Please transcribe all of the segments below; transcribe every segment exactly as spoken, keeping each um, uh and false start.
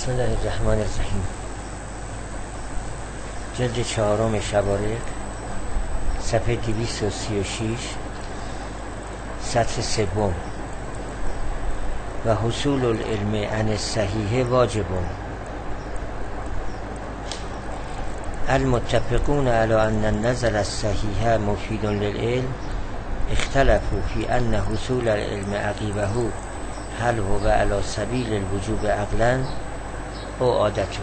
بسم الله الرحمن الرحیم. جلد چهارم شبارق، صفحه دویست و سی و شیش، سطر سوم. و حصول العلم عن الصحیح واجب. المتفقون على ان النظر الصحیح مفید للعلم اختلفوا فی ان حصول العلم عقیبه هل هو على سبیل الوجوب عقلا او عادته.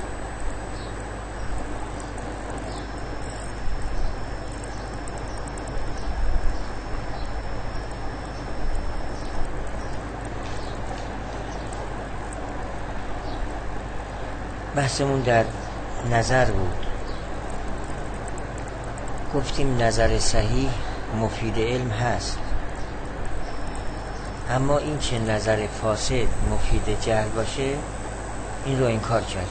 بحثمون در نظر بود. گفتیم نظر صحیح مفید علم هست، اما این که نظر فاسد مفید جهل باشه این رو انکار کرد.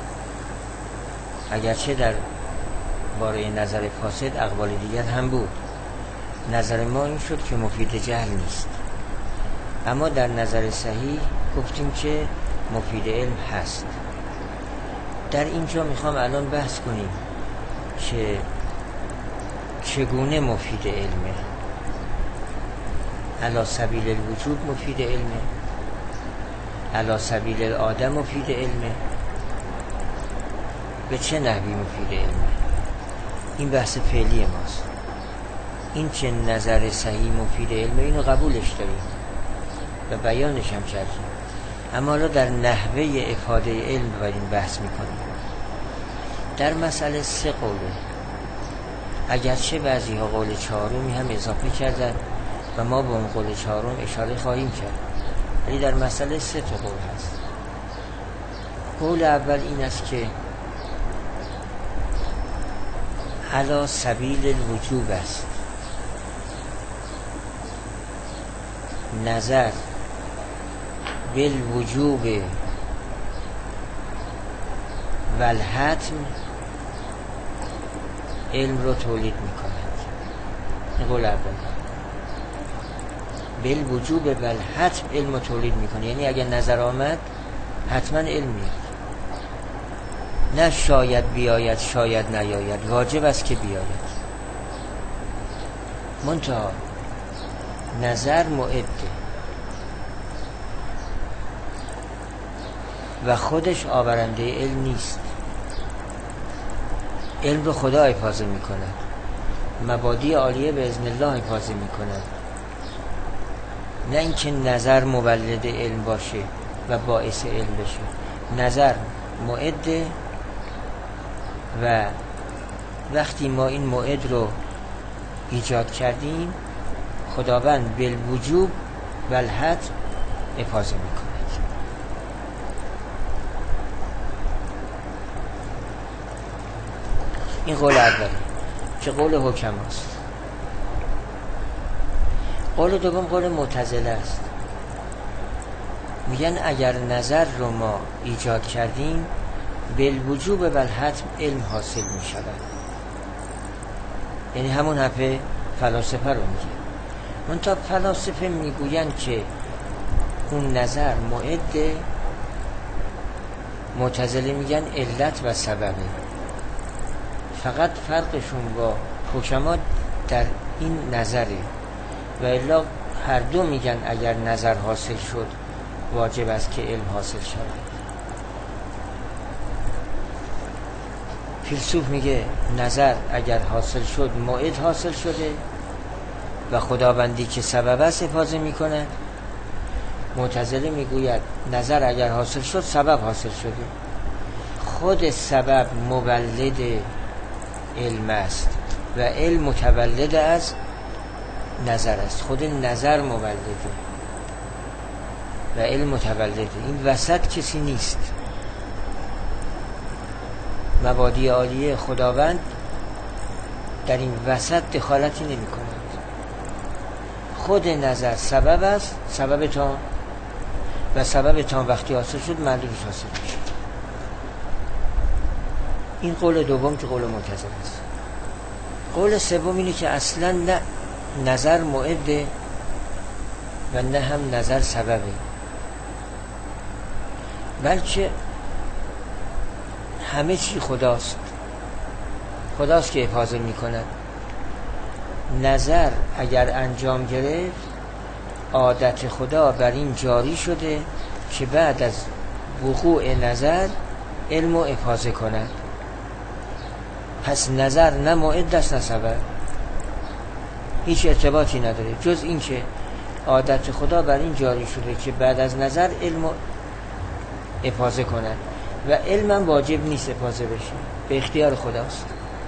اگرچه در باره نظر فاسد اقوال دیگر هم بود، نظر ما این شد که مفید جهل نیست. اما در نظر صحیح گفتیم که مفید علم هست. در اینجا میخوام الان بحث کنیم که چگونه مفید علمه. علی سبیل الوجوب مفید علمه، علی سبیل العاده مفید علمه، به چه نحوی مفید علمه. این بحث فعلی ماست. این که نظر صحیح مفید علمه اینو قبولش داریم و بیانش هم کردیم، اما حالا در نحوه افاده علم باید بحث میکنیم. در مسئله سه قوله، اگرچه بعضی ها قول چهارمی هم اضافه کردن و ما به اون قول چهارم اشاره خواهیم کرد، ولی در مسئله سه تا قول هست. قول اول این است که علی سبیل الوجوب است. نظر بالوجوب والحتم علم رو تولید میکند. این قول اول. بالوجوب والحتم علم رو تولید میکنه، یعنی اگر نظر آمد حتما علم میاد، نه شاید بیاید شاید نیاید، واجب است که بیاید. منتها نظر معده و خودش آورنده علم نیست. علم رو خدا حفاظه می کند، مبادی عالیه به اذن الله حفاظه می کند، نه اینکه نظر مولد علم باشه و باعث علم بشه. نظر معده و وقتی ما این معد رو ایجاد کردیم خداوند بالوجوب والحتم حفاظه می کند. این قول اولی که قول حکم است. قول دوم قول معتزله است. میگن اگر نظر رو ما ایجاد کردیم بالوجوب والحتم علم حاصل می شود، یعنی همون حرف فلاسفه رو میگه. منتها فلاسفه میگوین که اون نظر معده، معتزله میگن علت و سببه. فقط فرقشون با حکما در این نظره، و الا هر دو میگن اگر نظر حاصل شد واجب است که علم حاصل شود. فیلسوف میگه نظر اگر حاصل شد موعد حاصل شده و خداوندی که سبب است حفاظه میکنه. معتزله میگوید نظر اگر حاصل شد سبب حاصل شده. خود سبب مولد علم است و علم متولد از نظر است. خود نظر مولده و علم متولده. این وسط کسی نیست. مبادی عالیه خداوند در این وسط دخالتی نمی کند. خود نظر سبب است، سبب تا و سبب تا وقتی حاصل شد معلولش حاصل میشه. این قول دوم که قول معتزله است. قول سوم اینه که اصلا نه نظر معده و نه هم نظر سببه، بلکه همه چی خداست، خداست که حفاظت میکند. نظر اگر انجام گرفت عادت خدا بر این جاری شده که بعد از وقوع نظر علم و حفاظت کند. پس نظر نه معد است نه سبب، هیچ ارتباطی نداره جز این که عادت خدا بر این جاری شده که بعد از نظر علم و حفاظت کند و علم واجب نیست حفاظت بشه، به اختیار خداست.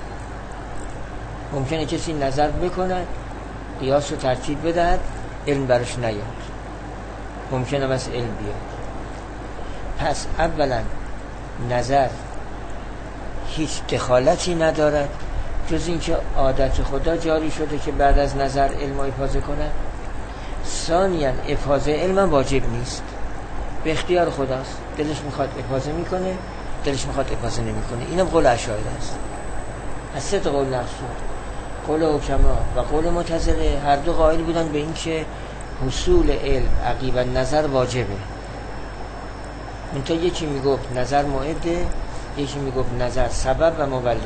ممکنه کسی نظر بکند قیاس رو ترتیب بدهد علم برش نیاد، ممکنه بس علم بیاد. پس اولا نظر هیچ دخالتی ندارد جز اینکه عادت خدا جاری شده که بعد از نظر علم رو حفاظت کند. ثانیاً حفاظت علم واجب نیست، به اختیار خداست، دلش میخواد حفاظت میکنه، دلش میخواد حفاظت نمیکنه. اینم قول اشاعره است. از سه تا قول نقص قول حکما و قول معتزله هر دو قائل بودن به این که حصول علم عقیب نظر واجبه. منتها یکی میگفت نظر معده، یکی میگفت نظر سبب و مولده.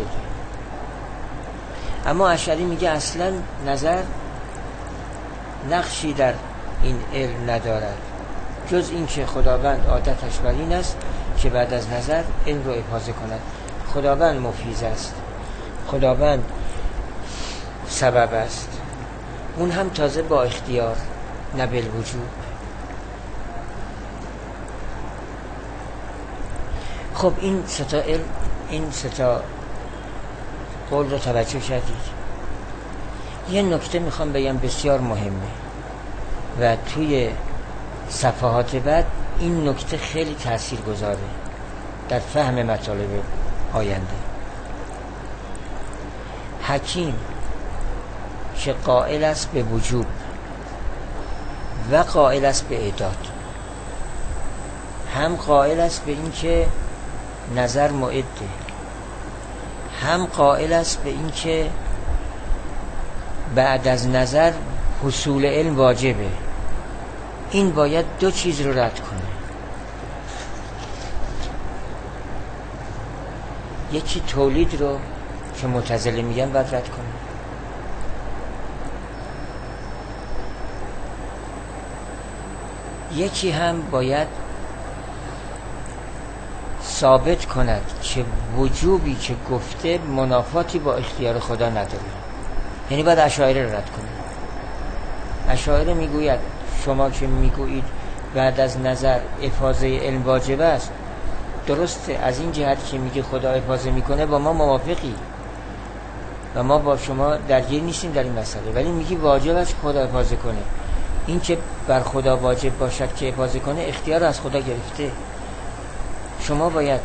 اما اشعری میگه اصلا نظر نقشی در این علم ندارد جز این که خداوند عادتش بر این است که بعد از نظر علم رو حفاظت کند. خداوند مفیض است، خداوند سبب است، اون هم تازه با اختیار نه بالوجوب. خب این ستا علم، این ستا قول رو توجه کردید. یه نکته میخوام بگم بسیار مهمه و توی صفحات بعد این نکته خیلی تأثیر گذاره در فهم مطالب آینده. حکیم که قائل است به وجوب و قائل است به اعداد، هم قائل است به این که نظر معده، هم قائل است به این که بعد از نظر حصول علم واجبه. این باید دو چیز رو رد کنه. یکی تولید رو که معتزله میگن باید رد کنه، یکی هم باید ثابت کند که وجوبی که گفته منافاتی با اختیار خدا نداره. یعنی باید اشاعره رو رد کنه. اشاعره میگوید شما که میگویید بعد از نظر حفاظت علم واجب است، درسته از این جهت که میگه خدا حفاظت میکنه با ما موافقی و ما با شما درگیر نیستیم در این مسئله، ولی میگی واجب است خدا حفاظت کنه. این که بر خدا واجب باشد که حفاظت کنه اختیار از خدا گرفته. شما باید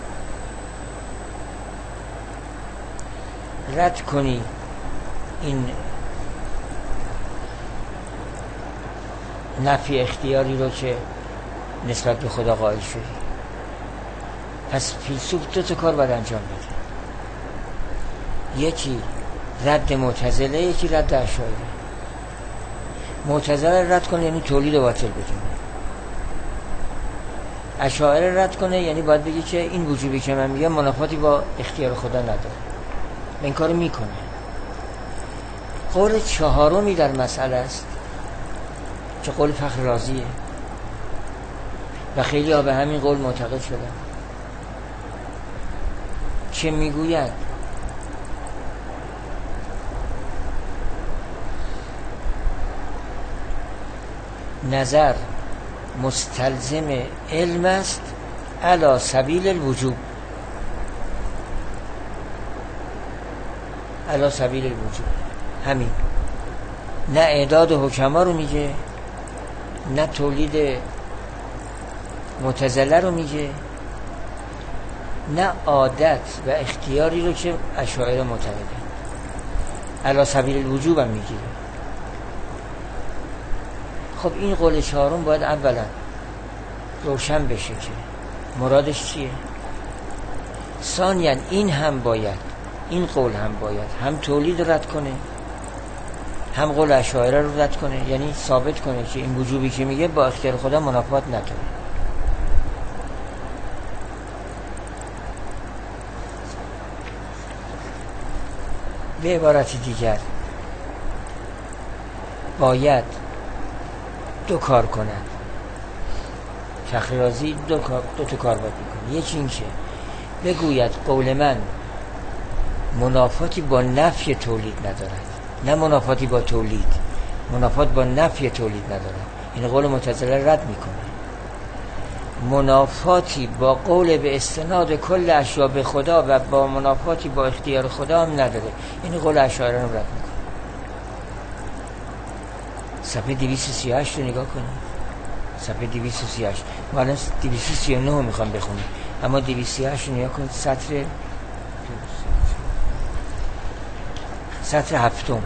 رد کنی این نفی اختیاری رو که نسبت به خدا قائل شدی. پس فیلسوف دو تا کار باید انجام بده، یکی رد معتزله، یکی رد اشاعره. معتزله رد کنه یعنی تولید باطل بدونه، اشاعره رد کنه یعنی باید بگی که این وجوبی که من میگم منافاتی با اختیار خدا نداره، این کارو میکنه. قول چهارمی در مسئله است که قول فخر رازیه و خیلی ها به همین قول معتقد شدن که میگوید نظر مستلزم علم است علی سبیل الوجوب، علی سبیل الوجوب. همین، نه اعداد حکما رو میگه، نه تولید معتزله رو میگه، نه عادت و اختیاری رو که اشاعره معتقدن. علی سبیل الوجوب هم میگیره. خب این قول چهارم باید اولا روشن بشه که مرادش چیه. ثانیاً این هم باید، این قول هم باید هم تولید رد کنه، هم قول اشاعره رو رد کنه، یعنی ثابت کنه که این وجوبی که میگه با اختیار خدا منافات نداره. به عبارت دیگر باید دو کار کند. فخر رازی دو, کار، دو تا کار باید بکنه. یکی این که بگوید قول من منافاتی با نفی تولید ندارد، نه منافاتی با تولید، منافات با نفی تولید ندارد. این قول معتزله رد میکنه. منافاتی با قول به استناد کل اشیا به خدا و با منافاتی با اختیار خدا هم نداره. این قول اشاعره رو رد میکنه. صفحه دویست و سی و هشت رو نگاه کنید. صفحه دویست و سی و هشت. ما الان دویست و سی و نه میخوام بخونیم، اما دویست و سی و هشت رو نگاه کنید. سطر سطر هفتم.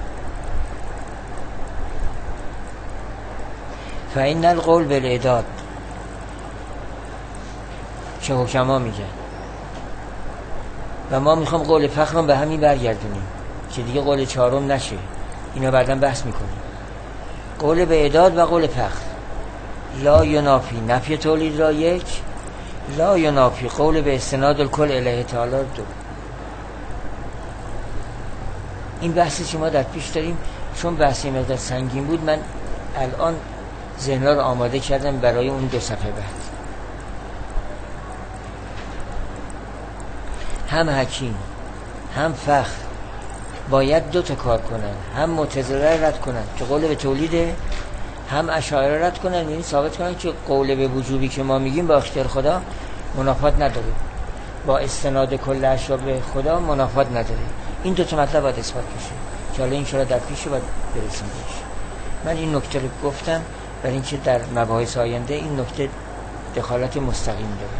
فإن القول بالإعداد، چه حکما میگن و ما میخوام قول فخر رو به همین برگردونیم که دیگه قول چهارم نشه. اینا بعداً بحث میکنیم. قول به اعداد و قول فخر لا ینافی نفی تولید را یک، لا ینافی قول به استناد الکل الیه تعالی دو. این بحثی که ما در پیش داریم چون بحثی مقدار سنگین بود، من الان ذهن‌ها رو آماده کردم برای اون دو صفحه بعد. هم حکیم هم فخر باید دو تا کار کنن، هم معتزله رد کنن که قول به تولیده، هم اشاعره رد کنن، یعنی ثابت کنن که قول به وجوبی که ما میگیم با اختیار خدا منافات نداره، با استناد کل اشیا به خدا منافات نداره. این دو تا مطلب باید اثبات بشه که حالا انشاءالله در پیش باید برسیم بهش. من این نکته رو گفتم برای اینکه در مباحث آینده این نکته دخالت مستقیم داره.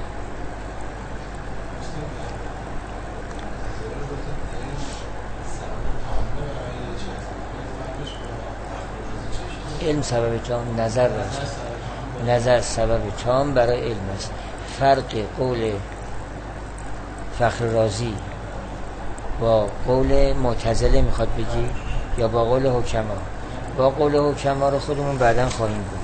علم سبب تام، نظر راست. نظر سبب تام برای علم است. فرق قول فخر رازی با قول معتزله میخواد بگی یا با قول حکما؟ با قول حکما رو خودمون بعداً خواهیم بود.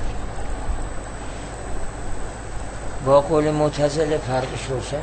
با قول معتزله فرقش روشنه.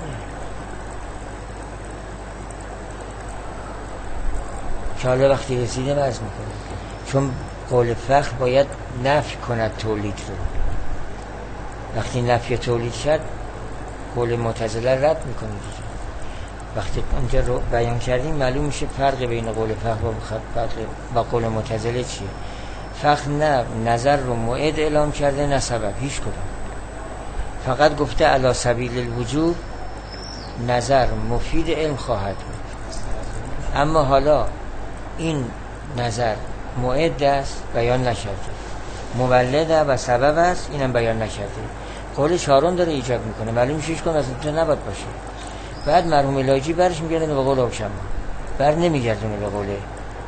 که حالا وقتی رسیده عرض میکنه، چون قول فخر باید نفی کند تولید رو. وقتی نفی تولید شد قول معتزله رد میکنه. وقتی اونجا رو بیان کردیم معلوم میشه فرق بین قول فخر و فرق با قول معتزله چیه. فخر نه نظر رو موعد اعلام کرده نه سبب، هیچ کدوم. فقط گفته علی سبیل الوجوب نظر مفید علم خواهد بود. اما حالا این نظر موعد است بیان نکرده، مولد و سبب است اینم بیان نکرده. قول چهارم داره ایجاب میکنه، معلوم میشه هیچ کدوم از این نباید باشه. بعد مرحوم الهی برش میگردونه به قول حکما، بر نمیگردونه به قول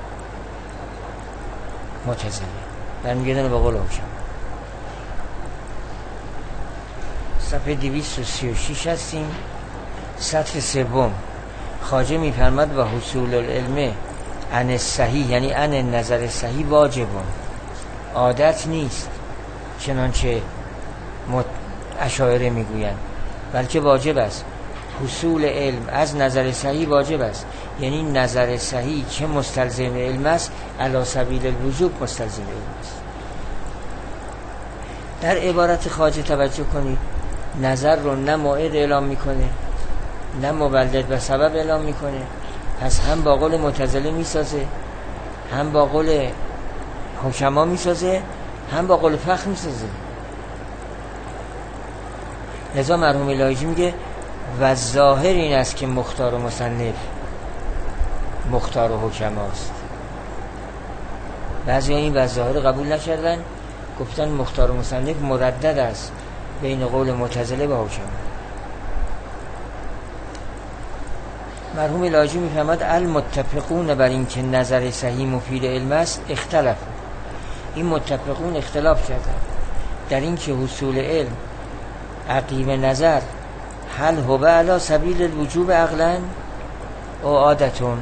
معتزله، بر میگردونه به قول حکما. صفحه دویست و سی و شش هستیم. سطر سوم. خواجه میفرماد و حصول العلم عن صحیح، یعنی عن نظر صحیح واجبون، عادت نیست چنانچه اشاعره میگویند، بلکه واجب است. حصول علم از نظر صحیح واجب است، یعنی نظر صحیح که مستلزم علم است علی سبیل الوجوب مستلزم علم است. در عبارت خواجه توجه کنید، نظر رو نه موعد اعلام میکنه نه مولد و سبب اعلام میکنه. پس هم با قول معتزله میسازه، هم با قول حکما میسازه، هم با قول فخر میسازه. لذا مرحوم الهی میگه و ظاهر این است که مختار و مصنف مختار و حکماست. بعضی این و ظاهر قبول نکردن، گفتن مختار و مصنف مردد است بین قول معتزله و حکما. مرحوم الهی میفهمد المتفقون بر این که نظر صحیح مفید علم است اختلاف. این متفقون اختلاف کردن در این که حصول علم عقیم نظر هل هو علی سبیل الوجوب عقلا او عادتون.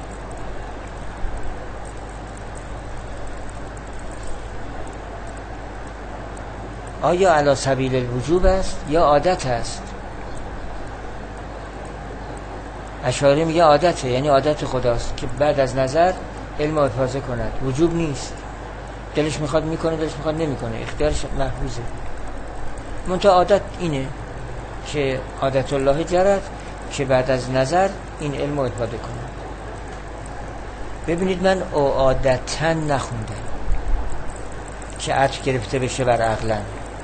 آیا علی سبیل الوجوب است یا عادت است؟ اشاعره میگه عادته، یعنی عادت خداست که بعد از نظر علم رو افاضه کند، وجوب نیست. دلش میخواد میکنه، دلش میخواد نمیکنه، اختیارش محفوظه. منتها عادت اینه که عادت الله جرت که بعد از نظر این علم رو افاضه کنه. ببینید من عادتا نخوندم که عطف گرفته بشه بر عقلن،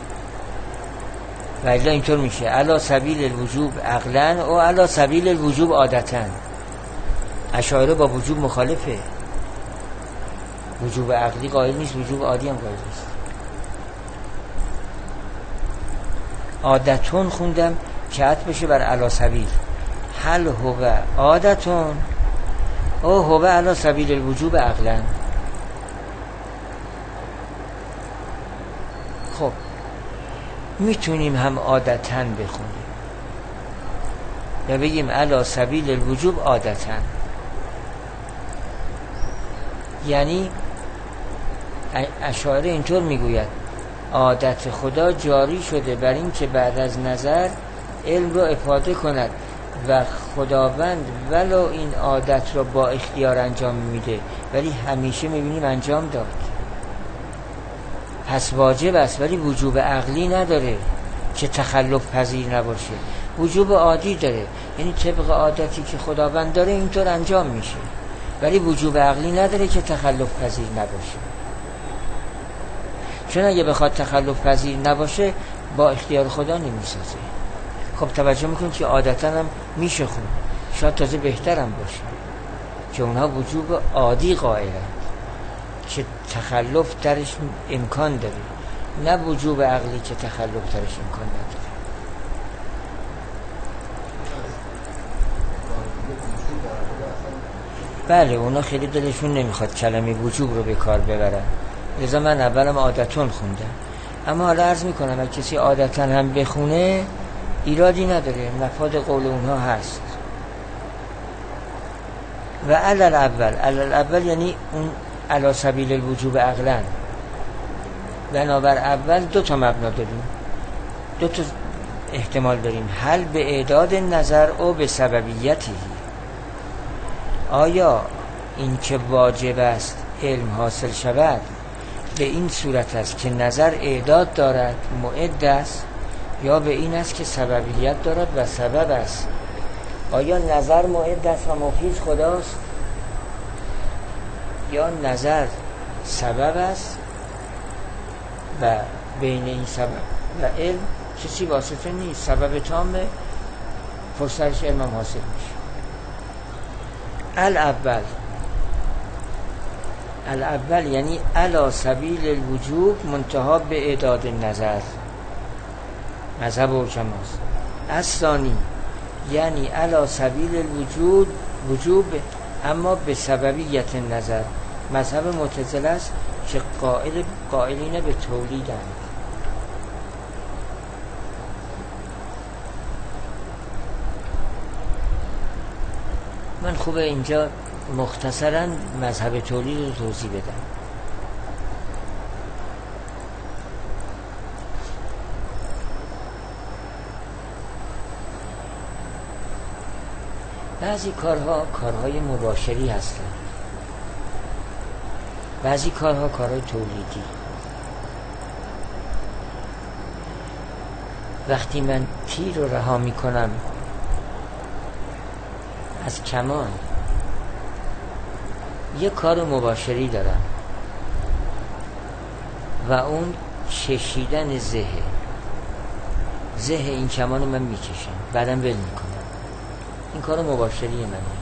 و الا اینطور میشه علا سبیل الوجوب عقلن و علا سبیل الوجوب عادتا. اشاعره با وجوب مخالفه، وجوب عقلی قائل نیست، وجوب عادی هم قائل نیست. عادتون خوندم که عطف بشه بر علا سبیل، هل هو عادتون او هو علا سبیل الوجوب عقلن. خب میتونیم هم عادتاً بخونیم یا بگیم علا سبیل الوجوب عادتاً، یعنی اشاعره اینطور میگوید عادت خدا جاری شده بر این که بعد از نظر علم رو افاده کند و خداوند ولو این عادت رو با اختیار انجام میده ولی همیشه میبینیم انجام داد، پس واجب است، ولی وجوب عقلی نداره که تخلف پذیر نباشه، وجوب عادی داره، یعنی طبق عادتی که خداوند داره اینطور انجام میشه، ولی وجوب عقلی نداره که تخلف پذیر نباشه. چون اگه بخواد تخلف پذیر نباشه با اختیار خدا نمیسازه. خب توجه میکنید که عادتا هم میشه خون، شاید تازه بهترم باشه که اونها وجوب عادی قائلن که تخلف درش امکان داره، نه وجوب عقلی که تخلف درش امکان نداره. بله اونا خیلی دلشون نمیخواد کلمه وجوب رو به کار ببرن، لذا من اولم عادتون خوندم. اما حالا عرض میکنم اگه کسی عادتا هم بخونه ایرادی نداره، مفاد قول اونها هست. و علل اول، علل اول یعنی اون علی سبیل الوجوب عقلن. بنابر اول دو تا مبنا داریم، دو تا احتمال داریم، حل به اعداد نظر او به سببیتی. آیا این که واجب است علم حاصل شود به این صورت است که نظر اعداد دارد معد است، یا به این است که سببیت دارد و سبب است؟ آیا نظر معد است و مفیز خداست، یا نظر سبب است و بین این سبب و علم کسی واسطه نیست، سبب تامه، فرصتش علم هم حاصل میشه. الاول، الاول یعنی علی سبیل الوجوب منتها به اعداد نظر، مذهب و حکماست. الثانی یعنی علی سبیل الوجود وجوب اما به سببیت نظر، مذهب معتزله است که قائل قائلین به تولیدند. من خوبه اینجا مختصرا مذهب تولید رو توضیح بدم. بعضی کارها کارهای مباشری هستند، بعضی کارها کارهای تولیدی. وقتی من تیر رو رها می کنم از کمان، یه کار مباشری دارم و اون کشیدن زه زه این کمان رو من میکشم بعدم ول میکنم، این کار مباشری منه.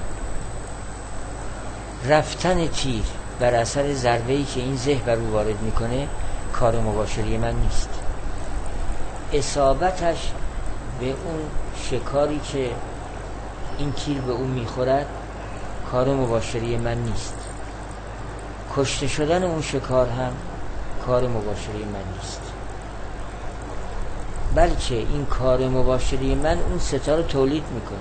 رفتن تیر بر اثر ضربه‌ای که این زه بر او وارد میکنه کار مباشری من نیست. اصابتش به اون شکاری که این تیر به اون میخورد کار مباشری من نیست. کشته شدن اون شکار هم کار مباشری من نیست، بلکه این کار مباشری من اون ستا رو تولید میکنه.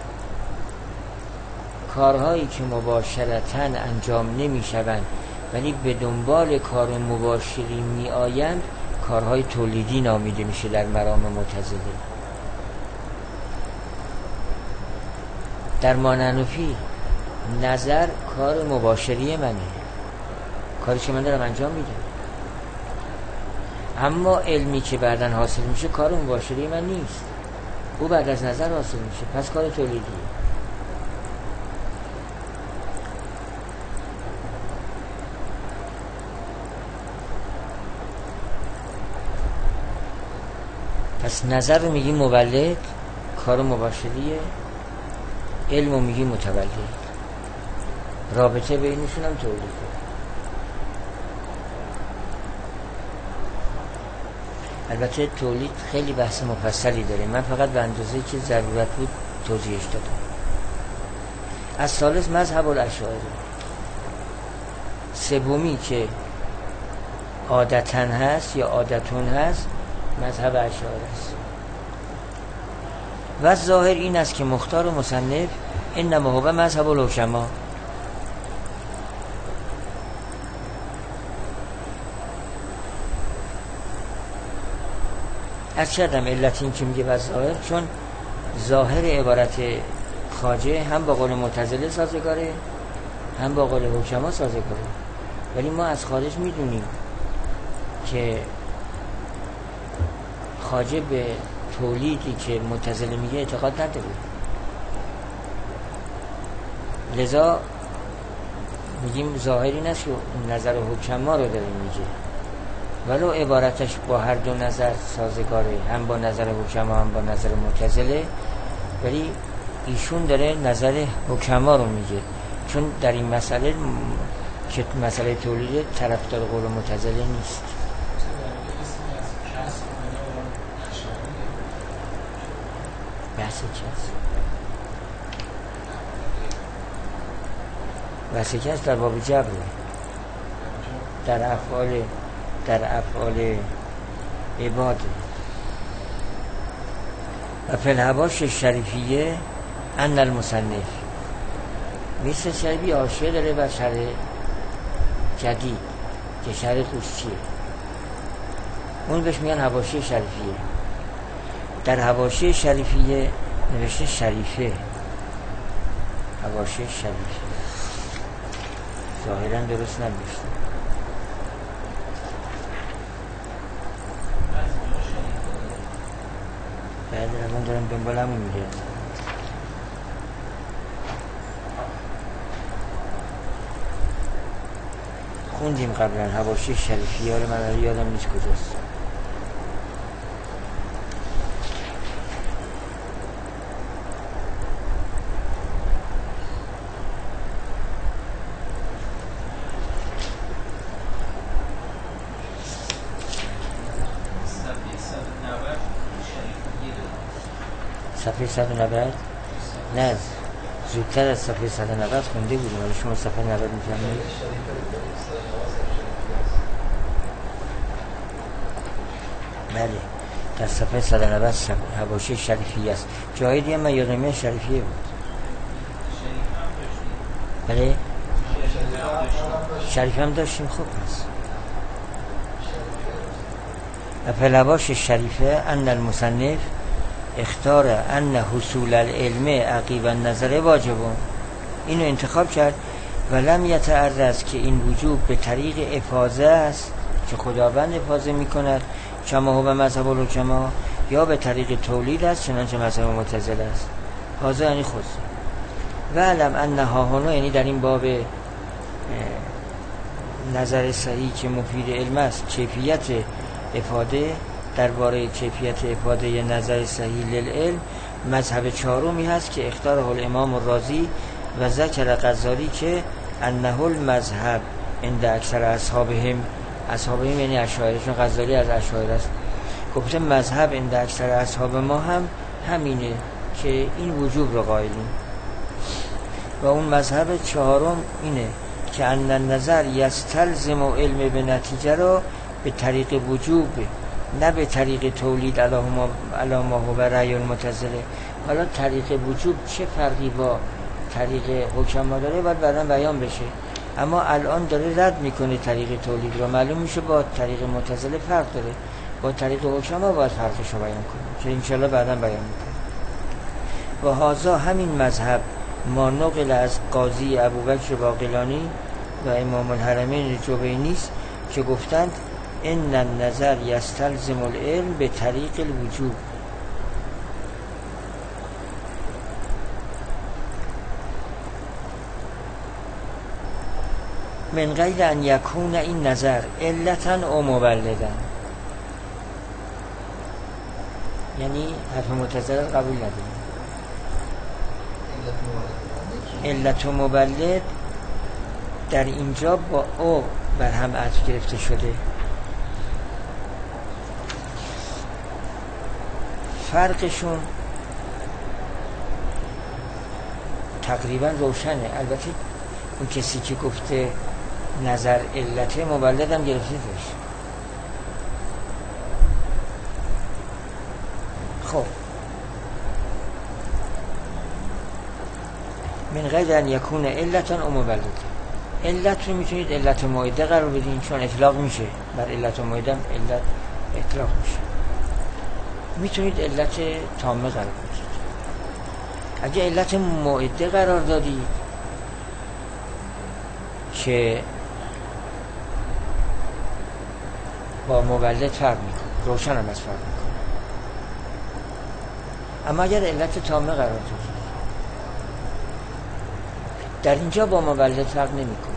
کارهایی که مباشرتاً انجام نمیشوند ولی به دنبال کار مباشری می آیند کارهای تولیدی نامیده میشه در مرام معتزله. در ماننوفی نظر کار مباشری منه، کاری که من دارم انجام میدم، اما علمی که بعداً حاصل میشه کار مباشری من نیست، او بعد از نظر حاصل میشه، پس کار تولیدیه. پس نظر رو میگیم مولد، کار مباشریه، علم رو میگیم متولد، رابطه بینشون هم تولیده. البته تولید خیلی بحث مفصلی داره، من فقط به اندازه که ضرورت بود توضیحش دادم. از ثالث مذهب الاشاعره، سومی که عادتاً هست یا عادتون هست مذهب اشاعره است. و ظاهر این است که مختار مصنف انما هو مذهب الحکما، از چردم علت این که میگه و ظاهر، چون ظاهر عبارت خواجه هم با قول معتزله سازگاره هم با قول حکما سازگاره، ولی ما از خارج میدونیم که خواجه به تولیدی که معتزله میگه اعتقاد نداره، لذا میگیم ظاهر این است که نظر حکما رو داره میگه، ولو عبارتش با هر دو نظر سازگاره، هم با نظر حکما هم با نظر معتزله، ولی ایشون داره نظر حکما رو میگه، چون در این مسئله که مسئله تولید طرفدار قول معتزله نیست. بحث چیست؟ بحث چیست؟ در باب جبر، در افعال در افعال عباد. و فی الحواش شریفیه ان المصنف، مثل شریفی حاشیه داره بر شرح جدید که شرح توشیه، اون بهش میگن حواشی شریفیه. در حواشی شریفیه نوشته شریفه، حواشی شریفه ظاهرا درست ننوشته. بعد الان دارم دنبالم میگه. خوندیم قبلا حواشی شریفیه رو، من یادم نیست کجاست. صفحه صد و نود نه، زودتر از صفحه صد و نود خونده بودیم، ولی شما صفحه نود میفهمید. بله، در صفحه صد و نود حواشی شریفیه است. جای دیگه من یادم شریفیه بود. بله شریف هم داشتیم. خب پس فلواش شریفه ان المصنف اختار ان حصول العلم عقیب النظر واجبون، اینو انتخاب کرد. ولم یتعرض که این وجوب به طریق افاضه است که خداوند افاضه می کند کما هو مذهب الحکما، یا به طریق تولید است چنانچه مذهب معتزله است. حاضر یعنی خود و علم انها هنا، یعنی در این باب نظر صحیح که مفید علم است، کیفیت افاده درباره کیفیت افاده نظر صحیح للعلم مذهب چهارمی هست که اختاره الامام الرازی و ذکر غزالی که انه المذهب عند اکثر اصحابهم، اصحابهم یعنی اشاعره، چون غزالی از اشاعره است، گفته مذهب عند اکثر اصحاب ما هم همینه که این وجوب رو قائلیم. و اون مذهب چهارم اینه که ان النظر یستلزم علم به نتیجه را به طریق وجوب، نه به طریق تولید علامه و رأی المعتزله. حالا طریق وجوب چه فرقی با طریق حکما داره باید بعدا بیان بشه، اما الان داره رد میکنه طریق تولید رو. معلوم میشه با طریق معتزله فرق داره، با طریق حکما باید فرقش رو بیان کنه که انشالله بعدا بیان میکنه. و هازا همین مذهب ما نقل از قاضی ابوبکر باقلانی و امام الحرمین جوینی است که گفتند ان النظر یستلزم العلم به طریق الوجوب. من غیر ان یکون این نظر علتا او مولدا، یعنی حرف معتزله قبول نداریم. علت و مولد در اینجا با او بر هم عطف گرفته شده. فرقشون تقریبا روشنه. البته اون کسی که گفته نظر علت مولد هم گرفته داشت. خب من غیر ان یکون علتا او مولد، علت رو میتونید علت مائده قرار بدین چون اطلاق میشه بر علت مائده، هم علت اطلاق میشه. میتونید علت تامه قرار بدید. اگه علت مائده قرار دادید که با مولد فرق میکنه، روشن هم از فرق میکنه. اما اگر علت تامه قرار دادید در اینجا با مولد فرق نمیکنه،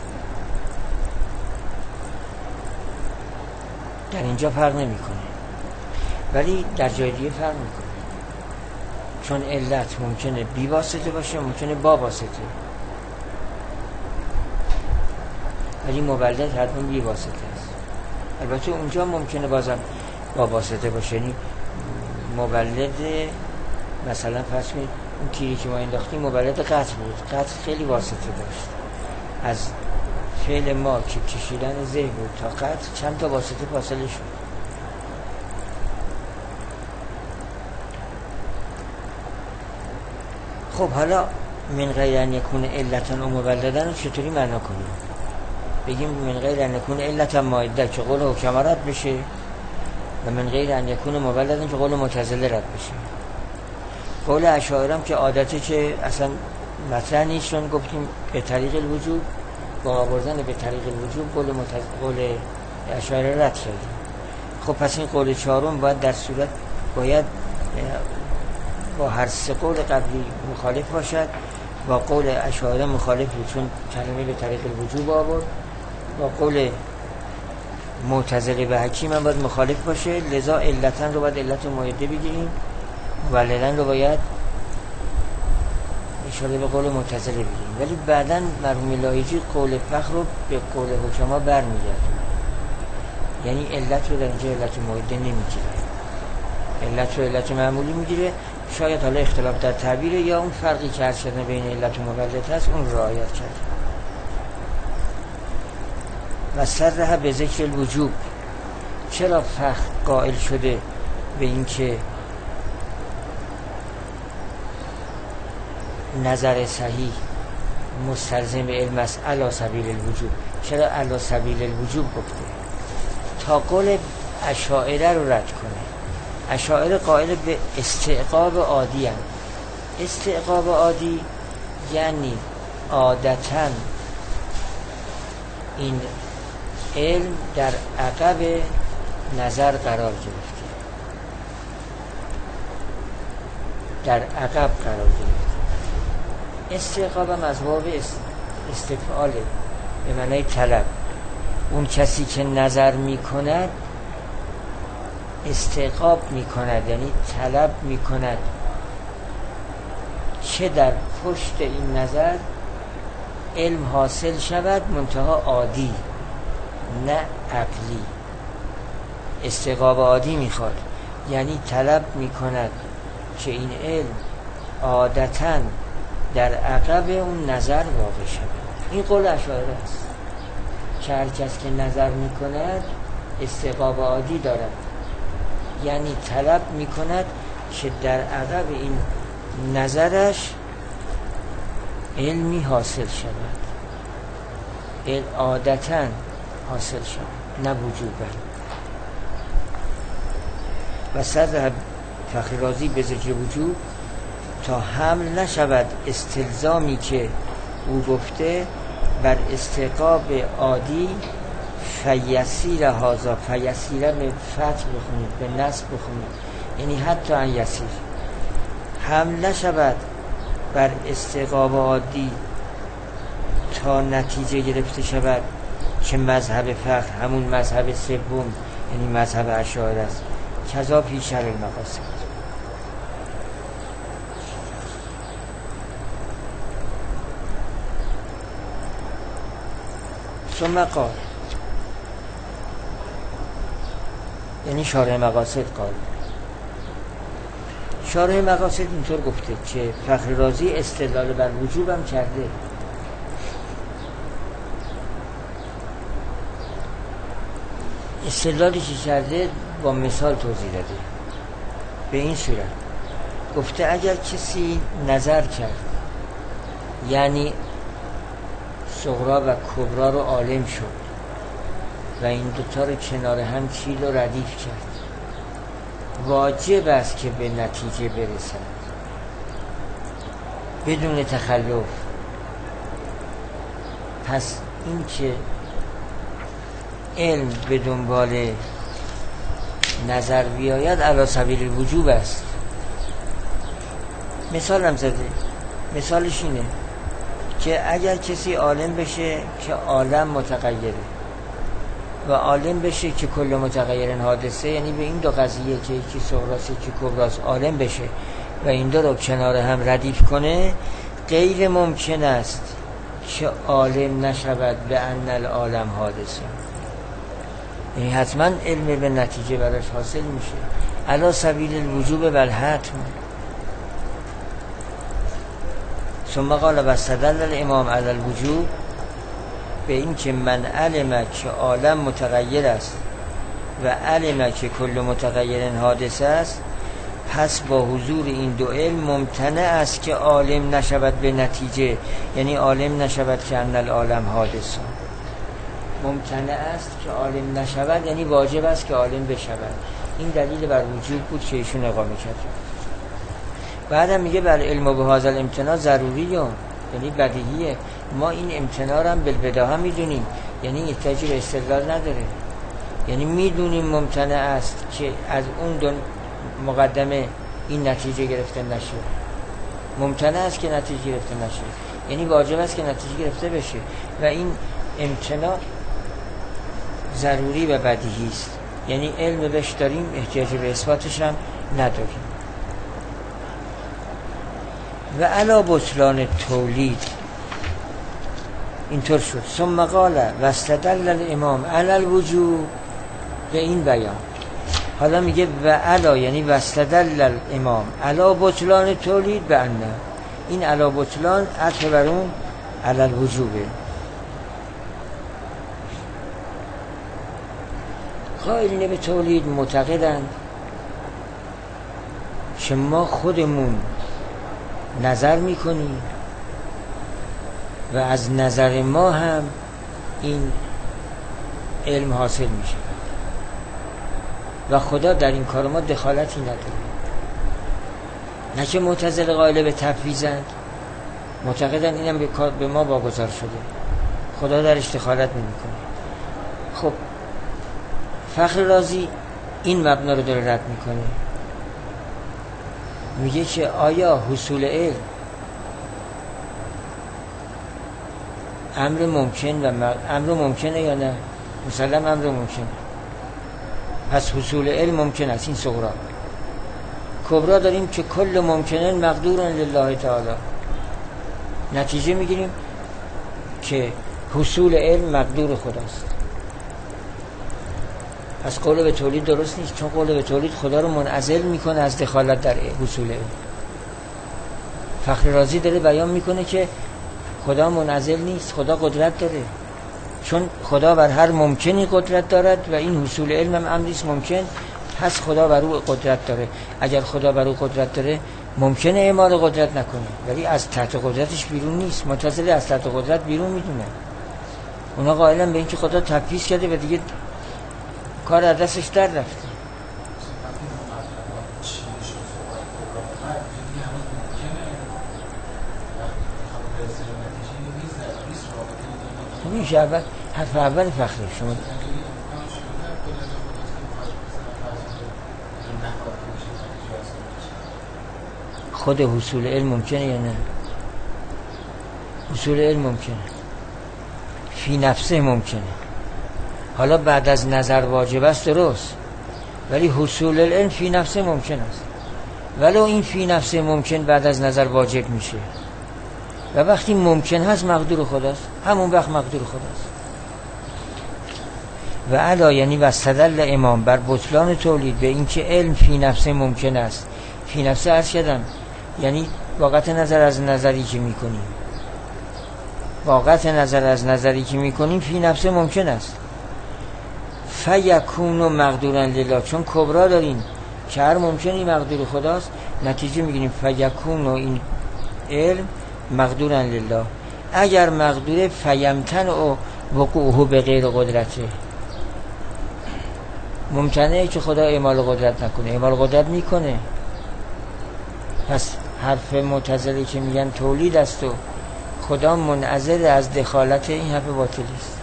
در اینجا فرق نمیکنه، ولی در جای دیگه فرق میکنه، چون علت ممکنه بی واسطه باشه، ممکنه با واسطه، ولی مولد حتما بی واسطه است. البته اونجا ممکنه بازم با واسطه باشه، یعنی مولد مثلا فرض کنید اون تیری که ما انداختیم مولد قطع بود، قطع خیلی واسطه داشت. از فعل ما که کشیدن زه بود تا قطع چند تا واسطه فاصله شد. خب حالا من غیر ان یکون علتا و مولدن رو چطوری معنا کنیم؟ بگیم من غیر ان یکون علتا مائده که قول حکما رد بشه و من غیر ان یکون مولدن که قول معتزله رد بشه. قول اشاعره هم که عادته که اصلا مطرح نیست، چون گفتیم به طریق الوجوب، با آوردن به طریق الوجوب قول متز... قول اشاعره رد شد. خب پس این قول چهارم باید در صورت باید با هر سه قول قبلی مخالف باشد. با قول اشاعره مخالف بود چون کلمه به طریق الوجوب آورد. با قول معتزله و حکیم هم باید مخالف باشه، لذا علتن رو باید علت مائده بگیریم، مولدن رو باید اشاره به قول معتزله بگیریم. ولی بعداً مرحوم لایجی قول فخر رو به قول حکما برمیگردونه، یعنی علت رو در اینجا علت مائده نمیگیره، علت رو علت معمولی میگیره. شاید حالا اختلاف در تعبیره یا اون فرقی که عرض شده بین علت و مولد هست اون رعایت کرد. و صرح به ذکر الوجوب، چرا فخر قائل شده به این که نظر صحیح مستلزم علم است علی سبیل الوجوب؟ چرا علی سبیل الوجوب گفته؟ تا قول اشاعره رو رد کنه. اشاعره قائل به استعقاب عادی هم. استعقاب عادی یعنی عادتاً این علم در عقب نظر قرار گرفته، در عقب قرار گرفته. استعقاب هم از باب استفعاله، به معنی طلب. اون کسی که نظر می کند استعقاب می کند، یعنی طلب می کند چه در پشت این نظر علم حاصل شود، منتها عادی نه عقلی. استعقاب عادی می خواد، یعنی طلب می کند که این علم عادتاً در عقب اون نظر واقع شود. این قول اشاعره است که هر کس که نظر می کند استعقاب عادی دارد، یعنی طلب می کند که در عقب این نظرش علمی حاصل شود، علم عادتاً حاصل شود نه وجوباً. و صدر فخر رازی به ذکر وجوب تا حمل نشود استلزامی که او گفته بر استحقاق عادی فیسیر هازا، فیسیره به فتح بخونید، به نصب بخونید، یعنی حتی ان یسیر، حمل نشود بر استحقاق عادی تا نتیجه گرفته شود که مذهب فقه همون مذهب سوم یعنی مذهب اشاعره است. کذا فی شرع المقاصد. ثم قال، یعنی شارح مقاصد قال، شارح مقاصد اینطور گفته که فخر رازی استدلال بر وجوب هم کرده. استدلالی که کرده با مثال توضیح داده. به این صورت گفته اگر کسی نظر کرد، یعنی صغرا و کبرا رو عالم شد و این دوتا رو کنار هم چیل و ردیف کرد، واجب است که به نتیجه برسد بدون تخلف. پس این که علم به دنبال نظر بیاید علی سبیل الوجوب است. مثال هم زده، مثالش اینه که اگر کسی عالم بشه که عالم متغیره و عالم بشه که کل متغیر حادثه، یعنی به این دو قضیه که یکی صغراست یکی کبراست عالم بشه و این دو رو کنار هم ردیف کنه، غیر ممکن است که عالم نشود به ان العالم حادثه. یعنی حتما علم به نتیجه براش حاصل میشه علی سبیل الوجوب و الحتم. ثم قال و استدل الامام علی الوجوب، به این که من علم که عالم متغیر است و علم که کل متغیر حادثه است، پس با حضور این دو علم ممتنع است که عالم نشود به نتیجه، یعنی عالم نشود که ان العالم حادثه. ممتنع است که عالم نشود یعنی واجب است که عالم بشود. این دلیل بر وجوب بود که ایشون اقامه کرد. بعدم میگه بر علم و به هذا الامتناع ضروریه، یعنی بدیهیه. ما این امتناع رو هم بالبداهه میدونیم، یعنی احتیاجی به استدلال نداره. یعنی میدونیم ممتنع است که از اون دو مقدمه این نتیجه گرفته نشه. ممتنع است که نتیجه گرفته نشه، یعنی واجب است که نتیجه گرفته بشه و این امتناع ضروری و بدیهی است. یعنی علم بهش داریم، احتیاج به اثباتش هم نداریم. و علا بطلان تولید اینطور شد. ثم قال و استدل الامام علی الوجوب، به این بیان. حالا میگه و علا، یعنی و استدل الامام علا بطلان تولید به انه، این علا بطلان عطف بر اون علی الوجوبه. قائلین به تولید معتقدند که ما خودمون نظر میکنیم و از نظر ما هم این علم حاصل میشه و خدا در این کار ما دخالتی نداره. نه که معتزله قائل به تفویضند، معتقدن اینم به, به ما واگذار شده، خدا درش دخالت نمیکنه. خب فخر رازی این مبنا رو داره رد میکنه، میگه که آیا حصول علم امر ممکن و مر... امر ممکنه یا نه؟ مسلم امر ممکنه. پس حصول علم ممکن است. این صغرا. کبرا داریم که کل ممکنه مقدورن لله تعالی. نتیجه میگیریم که حصول علم مقدور خداست. پس قول به تولید درست نیست، چون قول به تولید خدا رو منعزل میکنه از دخالت در حصول علم. فخر رازی داره بیان میکنه که خدا منعزل نیست، خدا قدرت داره، چون خدا بر هر ممکنی قدرت دارد و این حصول علم هم امریست ممکن، پس خدا بر او قدرت داره. اگر خدا بر او قدرت داره ممکنه اعمال قدرت نکنه، ولی از تحت قدرتش بیرون نیست. معتزله از تحت قدرت بیرون میدونه. اونا قائلن به اینکه خدا تفویض کرده و دیگه کار از دستش در رفته. خب این اول حرف اول فخره شما خود حصول علم ممکنه یا نه؟ حصول علم ممکنه، فی نفسه ممکنه، حالا بعد از نظر واجب است درست، ولی حصول علم فی نفسه ممکن است، ولو این فی نفسه ممکن بعد از نظر واجب میشه و وقتی ممکن هست مقدور خداست، همون وقت مقدور خداست. و علا یعنی و استدل امام بر بطلان تولید به اینکه علم فی نفسه ممکن است. فی نفسه عرض کردم یعنی واقعت نظر از نظری که میکنیم، واقعت نظر از نظری که میکنیم فی نفسه ممکن است. فیکون و مقدورن لله، چون کبرا داریم که هر ممکنی مقدور خداست، نتیجه میگیریم فیکون و این علم مقدورن لله. اگر مقدوره فیمتن و وقوعه به غیر قدرته، ممکنه که خدا اعمال قدرت نکنه، اعمال قدرت میکنه. پس حرف معتزله که میگن تولید است و خدا منعزل از دخالت، این حرف باطلی است.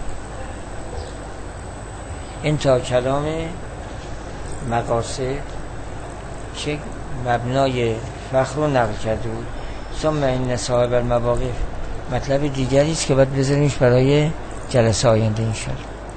انتها کلام مقاصد که مبنای فخر رو نقل کرده بود. ثم این صاحب المواقف مطلب دیگری است که باید بذاریمش برای جلسه آینده انشاءالله.